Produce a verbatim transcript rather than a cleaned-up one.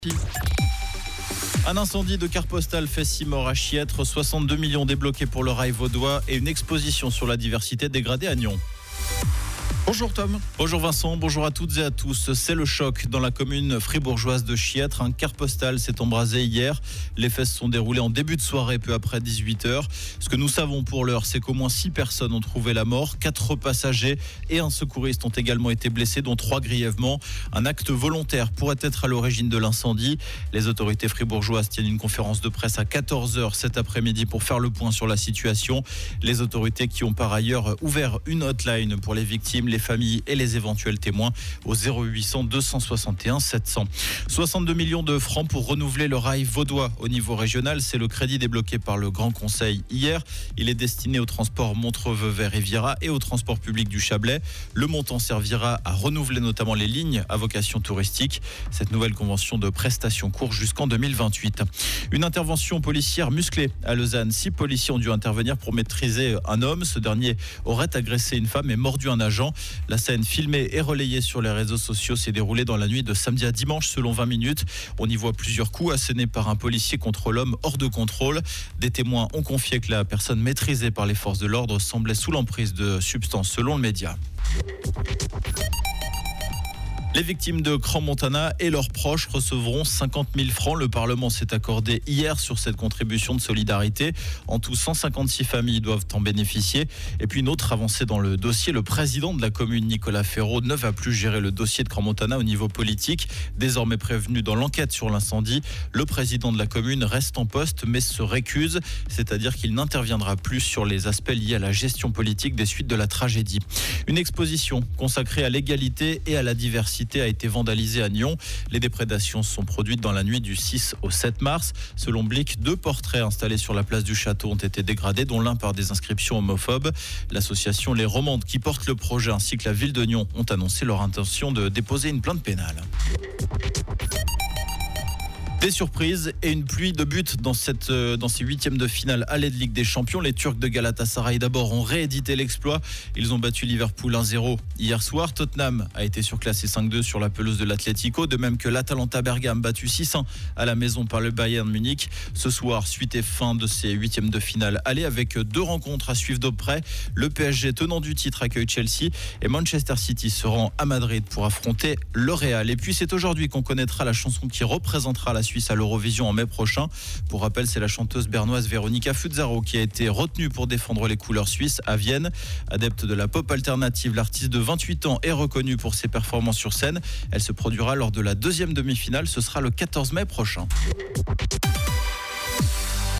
Un incendie de carte postale fait six morts à Chiètre, soixante-deux millions débloqués pour le rail vaudois et une exposition sur la diversité dégradée à Nyon. Bonjour Tom. Bonjour Vincent, bonjour à toutes et à tous. C'est le choc dans la commune fribourgeoise de Chiètre. Un car postal s'est embrasé hier. Les faits se sont déroulés en début de soirée, peu après dix-huit heures. Ce que nous savons pour l'heure, c'est qu'au moins six personnes ont trouvé la mort. Quatre passagers et un secouriste ont également été blessés, dont trois grièvement. Un acte volontaire pourrait être à l'origine de l'incendie. Les autorités fribourgeoises tiennent une conférence de presse à quatorze heures cet après-midi pour faire le point sur la situation. Les autorités qui ont par ailleurs ouvert une hotline pour les victimes, les familles et les éventuels témoins au zéro huit cents deux cent soixante et un sept cents. soixante-deux millions de francs pour renouveler le rail vaudois au niveau régional. C'est le crédit débloqué par le Grand Conseil hier. Il est destiné au transport Montreux vers Riviera et au transport public du Chablais. Le montant servira à renouveler notamment les lignes à vocation touristique. Cette nouvelle convention de prestation court jusqu'en deux mille vingt-huit. Une intervention policière musclée à Lausanne. Six policiers ont dû intervenir pour maîtriser un homme. Ce dernier aurait agressé une femme et mordu un agent. La scène filmée et relayée sur les réseaux sociaux s'est déroulée dans la nuit de samedi à dimanche selon vingt minutes. On y voit plusieurs coups assénés par un policier contre l'homme hors de contrôle. Des témoins ont confié que la personne maîtrisée par les forces de l'ordre semblait sous l'emprise de substances selon le média. Les victimes de Crans-Montana et leurs proches recevront cinquante mille francs. Le Parlement s'est accordé hier sur cette contribution de solidarité. En tout, cent cinquante-six familles doivent en bénéficier. Et puis une autre avancée dans le dossier. Le président de la commune, Nicolas Ferraud, ne va plus gérer le dossier de Crans-Montana au niveau politique. Désormais prévenu dans l'enquête sur l'incendie, le président de la commune reste en poste mais se récuse. C'est-à-dire qu'il n'interviendra plus sur les aspects liés à la gestion politique des suites de la tragédie. Une exposition consacrée à l'égalité et à la diversité a été vandalisée à Nyon. Les déprédations sont produites dans la nuit du six au sept mars. Selon Blick, deux portraits installés sur la place du château ont été dégradés, dont l'un par des inscriptions homophobes. L'association Les Romandes, qui porte le projet, ainsi que la ville de Nyon, ont annoncé leur intention de déposer une plainte pénale. Des surprises et une pluie de buts dans, cette, dans ces huitièmes de finale aller de Ligue des Champions. Les Turcs de Galatasaray d'abord ont réédité l'exploit. Ils ont battu Liverpool un zéro hier soir. Tottenham a été surclassé cinq deux sur la pelouse de l'Atlético, de même que l'Atalanta Bergame battu six un à la maison par le Bayern Munich. Ce soir, suite et fin de ces huitièmes de finale aller avec deux rencontres à suivre de près. Le P S G, tenant du titre, accueille Chelsea et Manchester City se rend à Madrid pour affronter le Real. Et puis c'est aujourd'hui qu'on connaîtra la chanson qui représentera la Suisse à l'Eurovision en mai prochain. Pour rappel, c'est la chanteuse bernoise Veronica Fuzzaro qui a été retenue pour défendre les couleurs suisses à Vienne. Adepte de la pop alternative, l'artiste de vingt-huit ans est reconnue pour ses performances sur scène. Elle se produira lors de la deuxième demi-finale. Ce sera le quatorze mai prochain.